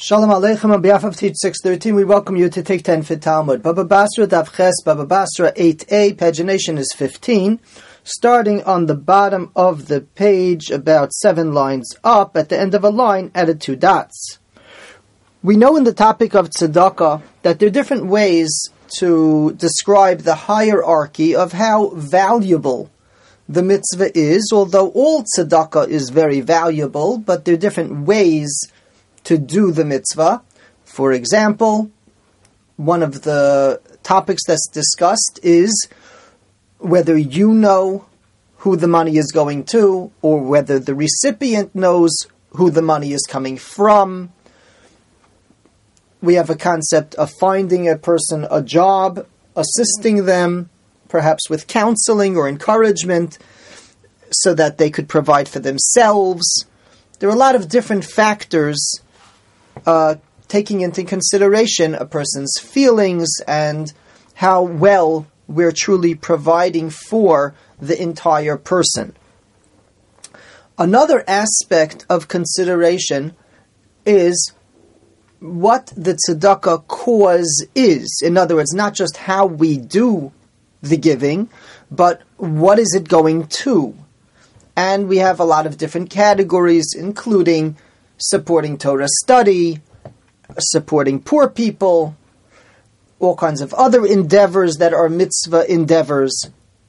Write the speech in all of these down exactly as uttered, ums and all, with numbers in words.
Shalom Aleichem. On behalf of Teach six thirteen, we welcome you to Take ten for Talmud. Baba Basra, Daf Ches, Baba Basra eight A, pagination is fifteen. Starting on the bottom of the page, about seven lines up, at the end of a line, added two dots. We know in the topic of tzedakah that there are different ways to describe the hierarchy of how valuable the mitzvah is, although all tzedakah is very valuable, but there are different ways to do the mitzvah. For example, one of the topics that's discussed is whether you know who the money is going to, or whether the recipient knows who the money is coming from. We have a concept of finding a person a job, assisting them, perhaps with counseling or encouragement, so that they could provide for themselves. There are a lot of different factors uh, taking into consideration a person's feelings and how well we're truly providing for the entire person. Another aspect of consideration is what the tzedakah cause is. In other words, not just how we do the giving, but what is it going to? And we have a lot of different categories, including supporting Torah study, supporting poor people, all kinds of other endeavors that are mitzvah endeavors.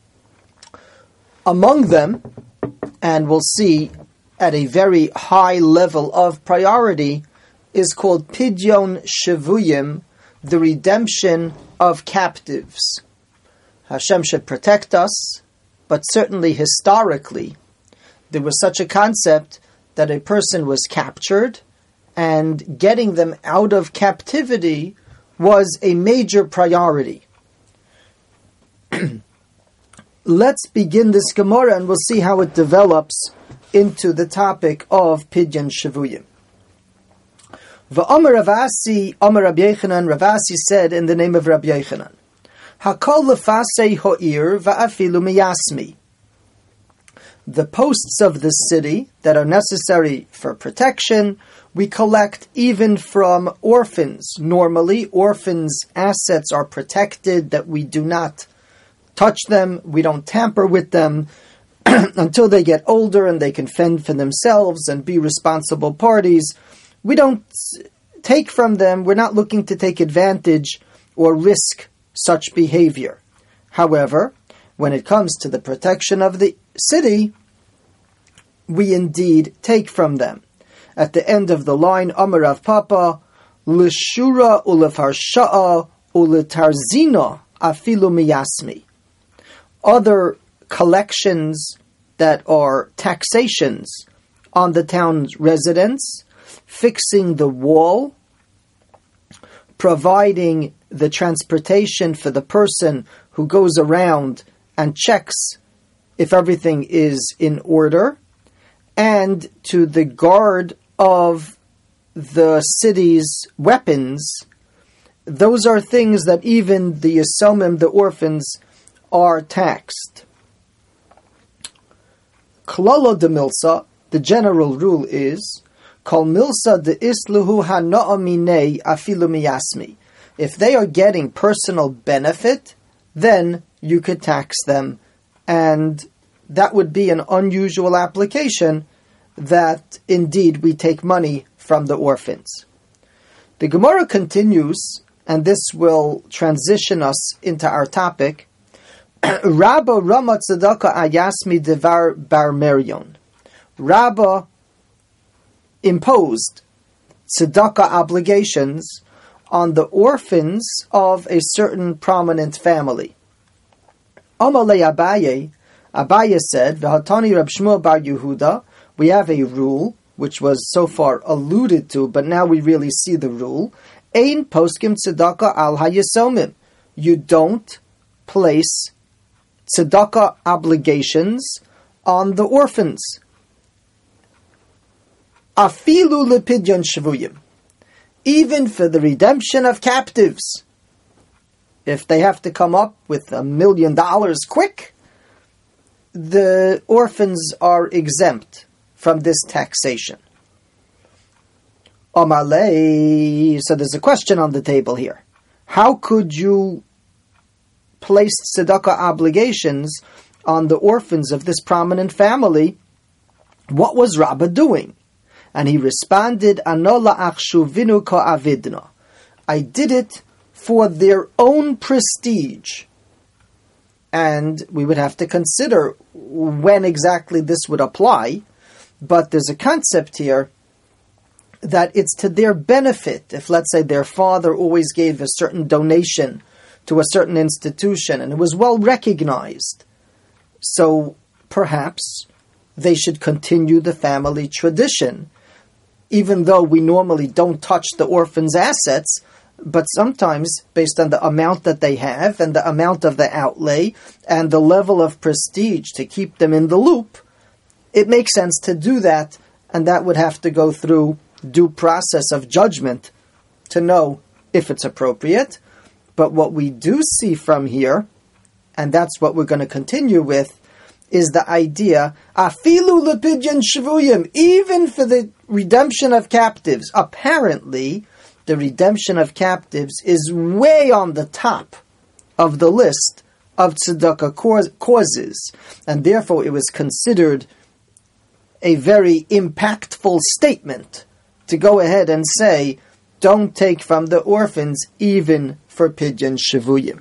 Among them, and we'll see at a very high level of priority, is called Pidyon Shavuyim, the redemption of captives. Hashem should protect us, but certainly historically, there was such a concept that a person was captured, and getting them out of captivity was a major priority. Let's begin this Gemara and we'll see how it develops into the topic of Pidyon Shavuyim. V'Amar Ravasi, Amar Rabbi Yechanan, Ravasi said in the name of Rabbi Yechanan, Hakol lefasei ho'ir va'afilu miyasmi. The posts of the city that are necessary for protection, we collect even from orphans. Normally, orphans' assets are protected, that we do not touch them, we don't tamper with them until they get older and they can fend for themselves and be responsible parties. We don't take from them, we're not looking to take advantage or risk such behavior. However, when it comes to the protection of the city, we indeed take from them. At the end of the line, Amar Rav Papa, L'shura u'lefarsha'a u'letarzina afilu miyasmi. Other collections that are taxations on the town's residents, fixing the wall, providing the transportation for the person who goes around and checks if everything is in order, and to the guard of the city's weapons. Those are things that even the Yesomim, the orphans, are taxed. Klalo de milsa, the general rule is, Kol milsa de isluhu ha'na'aminei afilu miyasmi. If they are getting personal benefit, then you could tax them, and that would be an unusual application that indeed we take money from the orphans. The Gemara continues, and this will transition us into our topic. Rabba Rama Tzedakah Ayasmi Devar Bar Merion. Rabba imposed tzedakah obligations on the orphans of a certain prominent family. Amalei Abaye, Abaye said, V'hatani Rab Shmuel Bar Yehuda, we have a rule, which was so far alluded to, but now we really see the rule. Ein poskim tzedakah al hayesomim. You don't place tzedakah obligations on the orphans. Afilu lepidyon shavuyim. Even for the redemption of captives. If they have to come up with a million dollars quick, the orphans are exempt from this taxation. Amalei. So there's a question on the table here. How could you place tzedakah obligations on the orphans of this prominent family? What was Rabbah doing? And he responded, Anola achshuvinu ka'avidna. I did it for their own prestige. And we would have to consider when exactly this would apply. But there's a concept here that it's to their benefit. If, let's say, their father always gave a certain donation to a certain institution and it was well recognized, so perhaps they should continue the family tradition, even though we normally don't touch the orphan's assets. But sometimes, based on the amount that they have and the amount of the outlay and the level of prestige to keep them in the loop, it makes sense to do that, and that would have to go through due process of judgment to know if it's appropriate. But what we do see from here, and that's what we're going to continue with, is the idea, afilu lepidyon shvuyim, even for the redemption of captives. Apparently, the redemption of captives is way on the top of the list of tzedakah causes, and therefore it was considered a very impactful statement to go ahead and say, don't take from the orphans even for pidyon shvuyim.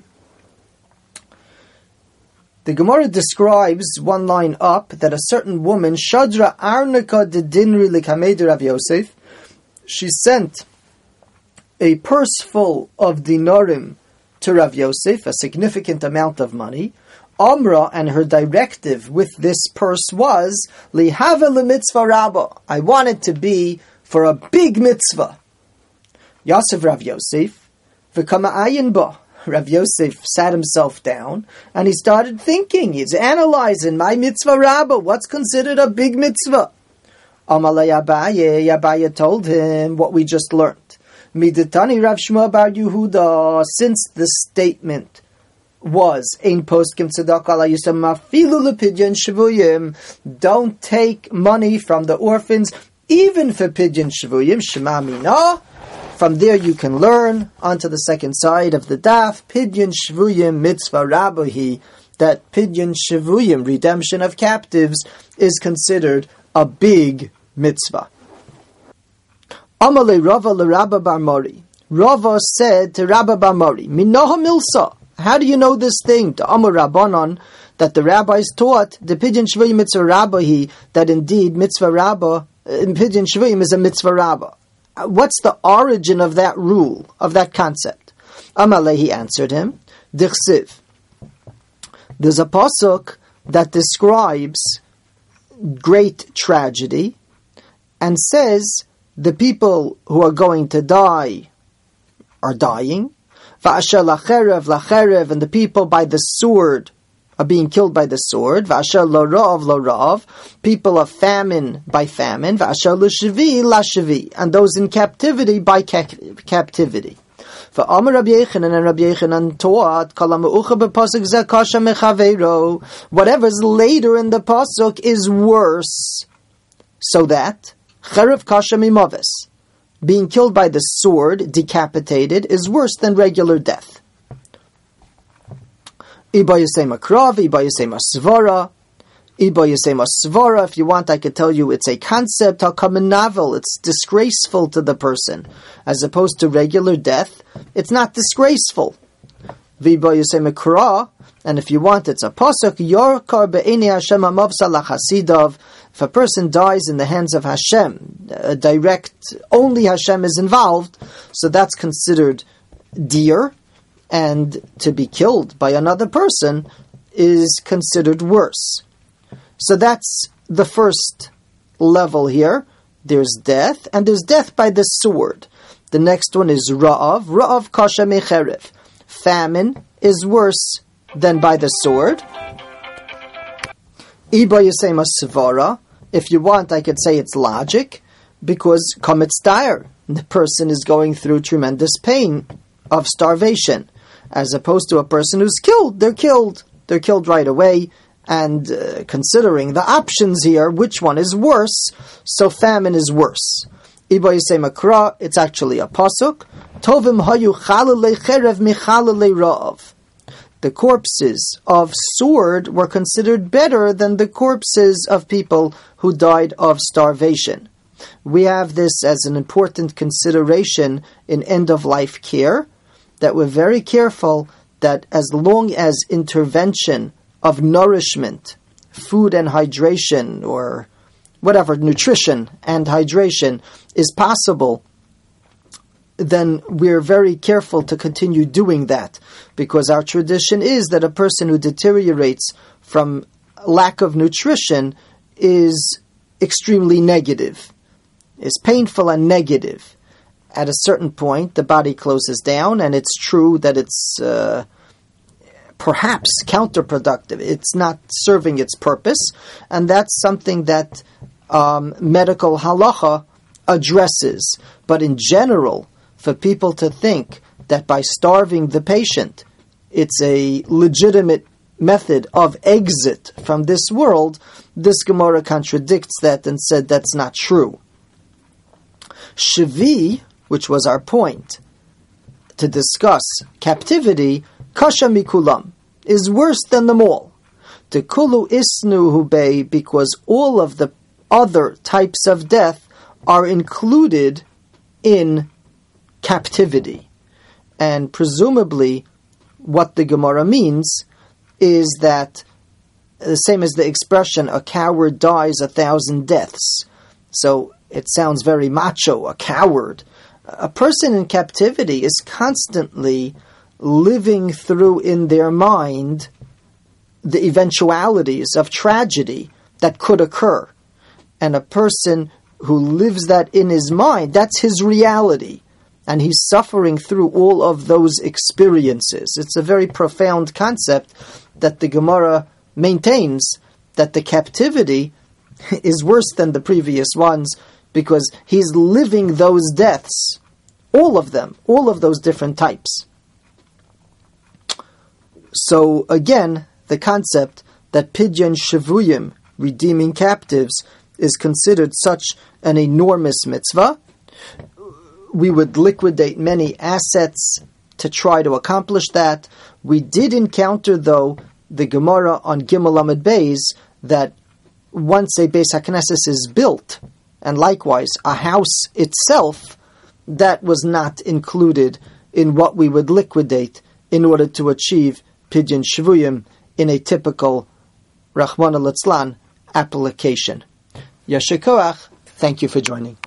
The Gemara describes one line up that a certain woman, Shadra Arnika de Dinri Likamedi Rav Yosef, she sent a purse full of dinarim to Rav Yosef, a significant amount of money. Amra, and her directive with this purse was, Lihava lemitzvah rabba, I want it to be for a big mitzvah. Yosef Rav Yosef, v'kama ayin ba. Rav Yosef sat himself down and he started thinking. He's analyzing my mitzvah rabba. What's considered a big mitzvah? Amalei Abaye, Abaye told him what we just learned. Miditani Rav Shmuel bar Yehuda. Since the statement was ein poskim tzedakah ala yisam mafilu lepidyon shvuyim, don't take money from the orphans even for pidyon shvuyim. Shema mina. From there you can learn onto the second side of the daf, pidyon shvuyim mitzvah rabbahi, that pidyon shvuyim, redemption of captives, is considered a big mitzvah. Amalei Rava l'Rabba bar Mori. Rava said to Rabba bar Mori, Minoha milsa. How do you know this thing? To Amar Rabbanon, that the rabbis taught the pidyon shvuyim mitzvah rabbahi, that indeed mitzvah rabba, pidyon shvuyim is a mitzvah rabba. What's the origin of that rule, of that concept? Amalei, he answered him, Dichsiv. There's a pasuk that describes great tragedy and says the people who are going to die are dying. Va'asher lacherev lacherev, and the people by the sword are being killed by the sword. Va'asher lorav lorav, people of famine by famine. Va'asher l'shvi l'shvi, and those in captivity by ca- captivity. For Amar Rabbi Yechanan, and Rabbi Yechanan taught, Kalamaucha b'pasuk zeh kasha mechaveiro, whatever's later in the pasuk is worse, so that cherev kasha mimavis, being killed by the sword, decapitated, is worse than regular death. Iba yisema krav, iba yisema svara, iba yisema svara. If you want, I could tell you it's a concept, hakamenavel, it's disgraceful to the person, as opposed to regular death. It's not disgraceful. Viba yisema kra, and if you want, it's a pasuk, yorkar be'eni Hashem amavsa lachasidav. If a person dies in the hands of Hashem, a direct, only Hashem is involved, so that's considered dear, and to be killed by another person is considered worse. So that's the first level here. There's death, and there's death by the sword. The next one is ra'av, ra'av kasha mecherev. Famine is worse than by the sword. Iba yisema svara. If you want, I could say it's logic, because kametz dire, the person is going through tremendous pain of starvation, as opposed to a person who's killed. They're killed. They're killed right away. And uh, considering the options here, which one is worse? So famine is worse. Ibo Yisei Makra, it's actually a pasuk. Tovim hayu chalalei cherev michalalei ra'av. The corpses of sword were considered better than the corpses of people who died of starvation. We have this as an important consideration in end-of-life care, that we're very careful that as long as intervention of nourishment, food and hydration, or whatever, nutrition and hydration is possible, then we're very careful to continue doing that, because our tradition is that a person who deteriorates from lack of nutrition is extremely negative, is painful and negative. At a certain point, the body closes down, and it's true that it's uh, perhaps counterproductive. It's not serving its purpose, and that's something that um, medical halacha addresses. But in general, for people to think that by starving the patient, it's a legitimate method of exit from this world, this Gemara contradicts that and said that's not true. Shvi, which was our point to discuss captivity, kasha mikulam, is worse than them all. Tekulu isnu hubei, because all of the other types of death are included in captivity. And presumably what the Gemara means is that the same as the expression, a coward dies a thousand deaths. So it sounds very macho, a coward. A person in captivity is constantly living through in their mind the eventualities of tragedy that could occur. And a person who lives that in his mind, that's his reality. And he's suffering through all of those experiences. It's a very profound concept that the Gemara maintains, that the captivity is worse than the previous ones, because he's living those deaths, all of them, all of those different types. So again, the concept that pidyon shavuyim, redeeming captives, is considered such an enormous mitzvah. We would liquidate many assets to try to accomplish that. We did encounter, though, the Gemara on Gimel Amud Beis, that once a Beis HaKnesses is built, and likewise a house itself, that was not included in what we would liquidate in order to achieve pidyon shvuyim in a typical Rachmana litzlan application. Yasher koach. Thank you for joining.